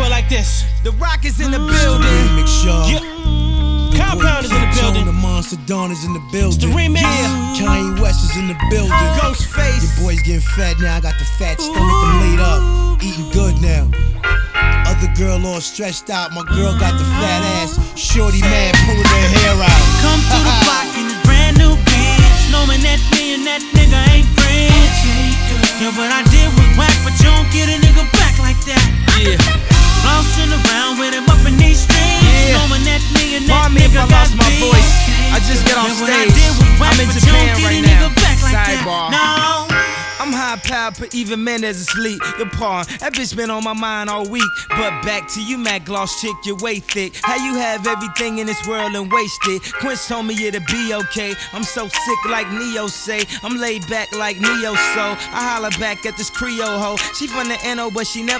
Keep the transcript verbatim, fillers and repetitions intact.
do it like this. The Rock is in the building. Remix, y'all. Yeah. Compound is in the building. The Monster Dawn is in the building. It's the remix. Yeah. Kanye West is in the building. Ghostface. Your boy's getting fat now. I got the fat stomach. I'm laid up, eating good now. Other girl all stretched out. My girl got the fat ass. Shorty mad, pulling her hair out. Come to the block in his brand new Benz, knowing that me and that nigga ain't friends. Yeah, what I did was whack, but you don't get a nigga back like that. Yeah. Flossing around with him up in these streets, Yeah. knowing that me and that Pardon me if nigga I got lost my beef. voice. I just got on Yeah, what I stage. did was whack, I'm in but you Japan don't get right a now. nigga back like Sidebar. that. No. I'm high powered, but even Mendez asleep. Your pawn, that bitch been on my mind all week. But back to you, Mac Gloss chick, your way thick. How you have everything in this world and waste it? Quince told me it'll be okay. I'm so sick like Neo say. I'm laid back like Neo, so I holler back at this Creole hoe. She from the N O, but she never